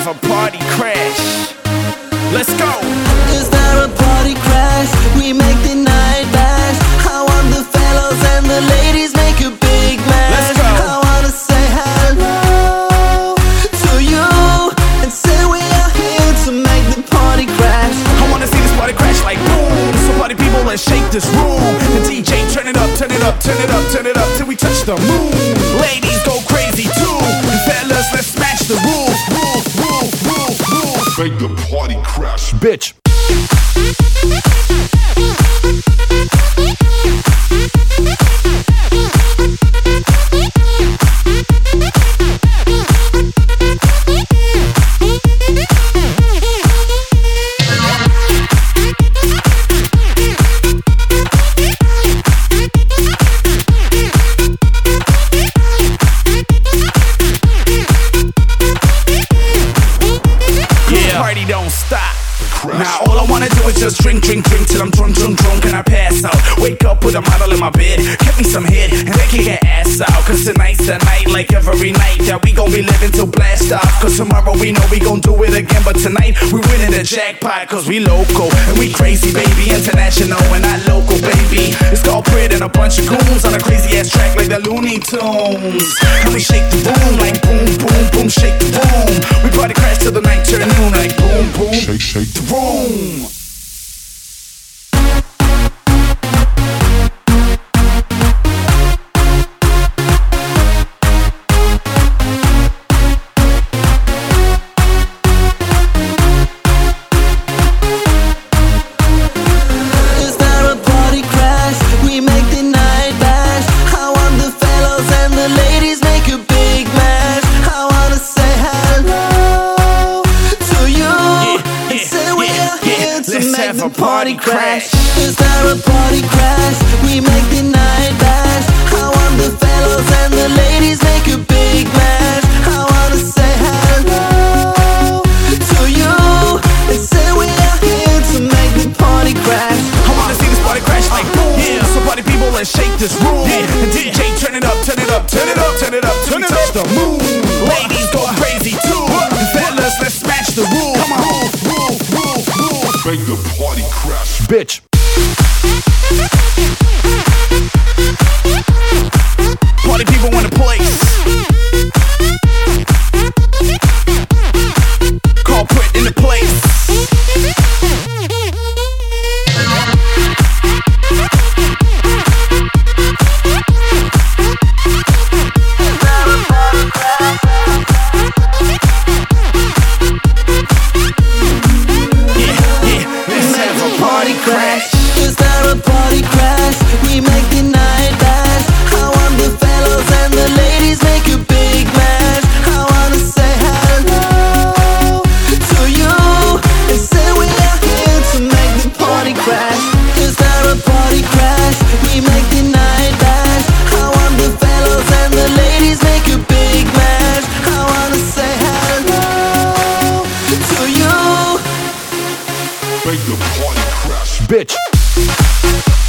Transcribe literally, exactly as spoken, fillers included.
a party crash. Let's go. Is there a party crash? We make the night last. I want the fellows and the ladies make a big mess. Let's go. I wanna say hello to you and say we are here to make the party crash. I wanna see this party crash like boom. So party people, let's shake this room. The D J turn it up, turn it up, turn it up, turn it up till we touch the moon. Ladies go crazy too. And fellas, let's smash the roof, roof, roof, roof, roof. Make the party crash, Bitch. Party don't stop. Now all I wanna do is just drink, drink, drink till I'm drunk, drunk, drunk and I pass out. Wake up with a model in my bed, get me some head and then kick her ass out. Cause tonight's the night, like every night, that we gon' be living till blast off. Cause tomorrow we know we gon' do it again, but tonight we winning the jackpot. Cause we local and we crazy, baby, international and not local, baby. It's corporate and a bunch of goons on a crazy ass track like the Looney Tunes. And we shake the room like boom, boom, boom, shake the room. We party crash till the night turn noon like boom, boom, shake, shake the boom. Is there a party crash? We make the night last. I want the fellows and the ladies make a big mess. I wanna say hello to you and say we are here to make the party crash. Is there a party crash? We make the night last. I want the fellows and the ladies make a big mess. I wanna say hello to you and say we are here to make the party crash. I wanna see this party crash like boom. Yeah, so party people, let's shake this room. Yeah, and D J turn it up, turn it up, turn it up, turn it up, turn it touch the moon. Ladies go crazy too. And fellas, let's smash the roof. Come on, roof, roof, roof, roof. make the party crash, Bitch. Party people in the place. Corporate in the place. Crash. Is there a party crash? We make the night last. I want the fellows and the ladies make a big mess. I wanna say hello to you and say we are here to make the party crash. Is there a party crash? We make the night last. I want the fellows and the ladies make a big mess. I wanna say hello to you. make the party crash, Bitch.